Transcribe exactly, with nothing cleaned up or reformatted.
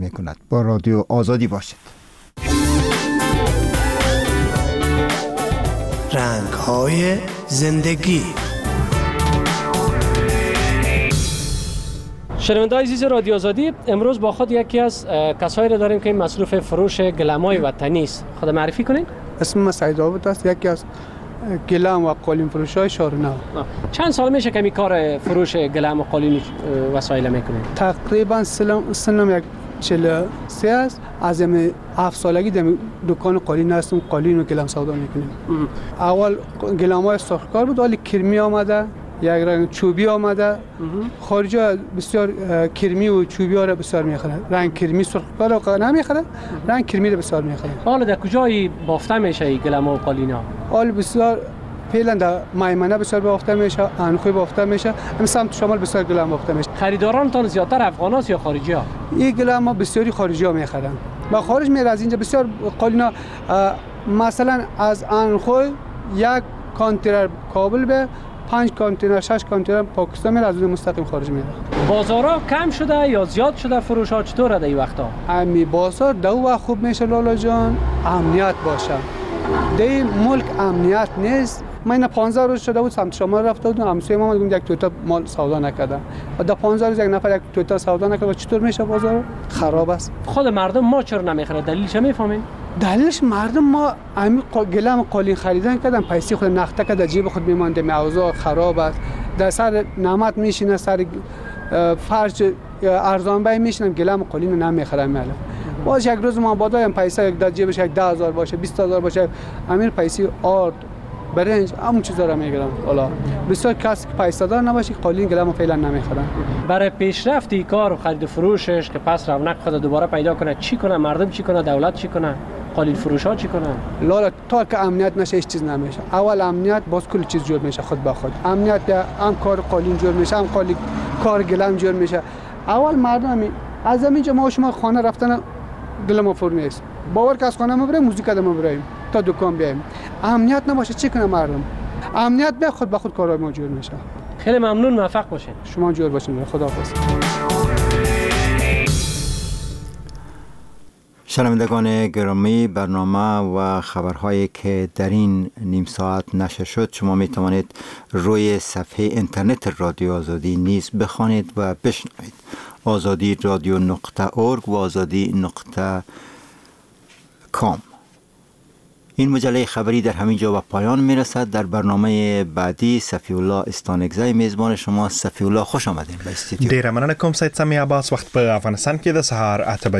میکند. با رادیو آزادی باشید. رنگ‌های زندگی. شنونده‌های عزیز رادیو آزادی، امروز با خود یکی از کسایی را داریم که مصروف فروش گلم‌های وطنی است. خود معرفی کنین؟ اسم من سعید عابد است، یکی از گلم و قالین فروش‌های شارنو. چند سال میشه که می کار فروش گلم و قالین وسایل میکنین؟ تقریبا سنم یک چهل و سه است. از این هفت سالگی در دکان قالین هستم، قالین و گلم سودا میکنیم. اول گلم‌های سرخکار بود، ولی کرمی آمده، یک رنگ چوبی آمده. خارجی بسیار کرمی و چوبی ها را بسیار میخرن. رنگ کرمی سرخکار را نمیخرن، رنگ کرمی را بسیار میخرن. حالا در کجای بافته میشه این گلم و قالین ها؟ حال بسیار فعلا در میمنه بسیار بافته میشه، انخوی بافته میشه، هم سمت شمال بسیار گلم بافته میشه. خریدارانتان زیادتر افغان هست یا خارجی ها؟ این گلم ها بسیاری خارجی ها میخرن. با خارج میره از اینجا بسیار قالین ها، مثلا از انخوی یک کانتینر کابل به پنج کانتینر شش کانتینر پاکستان میره، از اون مستقیم خارج میره. بازارا کم شده یا زیاد شده؟ فروش ها چطوره در این وقتا؟ امی بازار دو وقت خوب میشه لالا جان، امنیت باشه. در ملک امنیت نیست. من پانزده روز شده بود سمت شمال رفته بودم، همسایه ما گفت یک توتا مال سودا نکردم. و در پانزده روز یک نفر یک توتا سودا نکرد. چطور میشه بازار؟ خراب است. خود مردم ما چرا نمیخره؟ دلیلش میفهمین؟ دلیلش مردم ما امی گلم قالین خریدن کردن، پیسه خود نقطه کرد، جیب خود میمانده، اوضاع خراب است. در سر نعمت میشینه، سر فرش ارزان بای میشینن، گلم قالین نمیخرن. میاله باز یک روز ما بادایم پیسه یک در جیبش یک ده هزار باشه، بیست هزار باشه، امیر پیسه آرد برنج همون چیزا رو میگیرن. حالا بسیار کسی که پیسه دار نباشه قالین گلم فعلا نمیخرن. برای پیشرفت این کار و خرید و فروشش که پس رونق خود دوباره پیدا کنه، چی کنه؟ مردم چی کنه؟ دولت چی کنه؟ قالین فروش ها چی کنن؟ لالا تا که امنیت نشه هیچ چیز نمیشه. اول امنیت باز کل چیز جور میشه خود به خود. امنیت هم کار قالین جور میشه، هم قالین کار گلم جور میشه. اول مردم از همینجا ما شما خانه رفتن گلم فرمی است. باور که از خانه ما بریم موزیک دم بریم تا دکان بیایم. امنیت نباشه چی کنه مردم؟ امنیت به خود به خود کارهای ما جور میشه. خیلی ممنون، موفق باشین. شما جور باشین. خداحافظ. شنوندگان گرامی، برنامه و خبرهایی که در این نیم ساعت نشر شد شما می توانید روی صفحه اینترنت رادیو آزادی نیز بخوانید و بشنوید. آزادی رادیو نقطه ارگ و آزادی نقطه کام. این مجله خبری در همین جا و پایان می رسد. در برنامه بعدی صفی الله استانگزی میزبان شما. صفی الله خوش آمدین به استودیو. ډیره مننه کوم سید سمی عباس. وخت په افغانستان کې د سهار اته